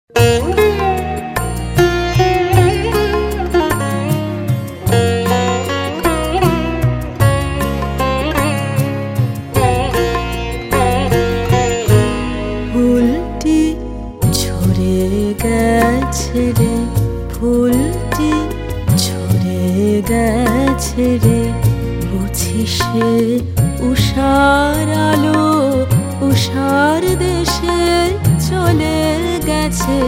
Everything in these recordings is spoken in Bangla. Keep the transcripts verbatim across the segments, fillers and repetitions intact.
ফুলটি ঝরে গেছে রে, ফুলটি ঝরে গেছে রে, বুঝি সে উষার আলো উষার দেশে চলে গেছে।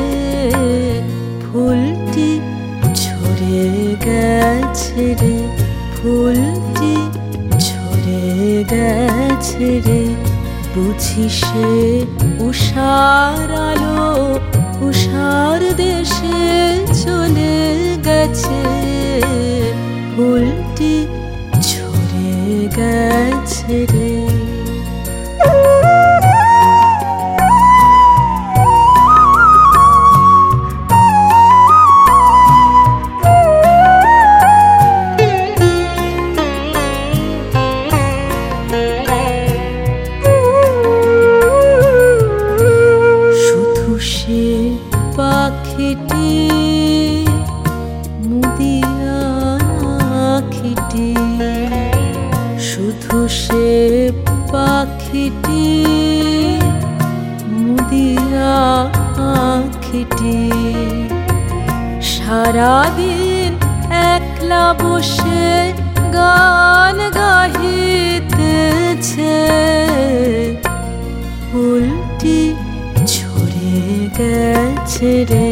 ফুলটি ঝরে গেছে রে, ফুলটি ঝরে গেছে রে, বুঝি সে উষার আলো উষার দেশে চলে গেছে। ফুলটি ঝরে গেছে রে। পাখিটি মুদিয়া আখিটি, শুধু সে পাখিটি মুদিয়া আখিটি, সারাদিন একলা বসে গান গাহিতেছে। ফুলটি ঝরে গেছে রে।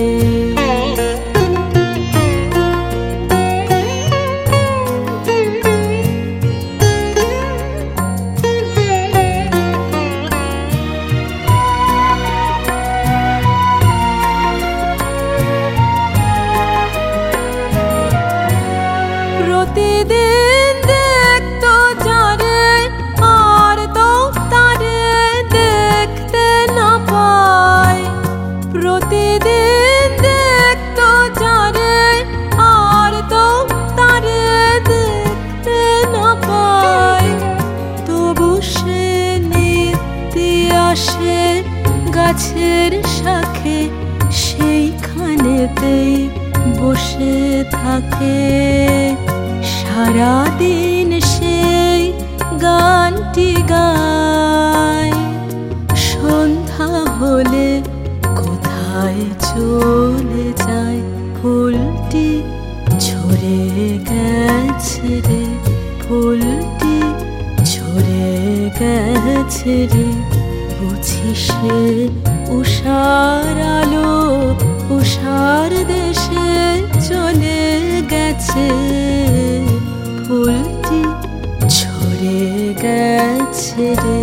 প্রতিদিন দেখতো যারে আর তো তারে দেখতে না পায়, প্রতিদিন দেখতো যারে আর তো তারে দেখতে না পায়, তবু সে নিত্যি আসে গাছের শাখে, সেইখানেতেই বসে থাকে। সারাদিন সেই গানটি গায়, সন্ধ্যা হলে কোথায় চলে যায়। ফুলটি ঝরে গেছে রে, ফুলটি ঝরে গেছে রে, বুঝি সে উষার আলো উষার দেশে চলে গেছে। ফুলটি ঝরে গেছে রে।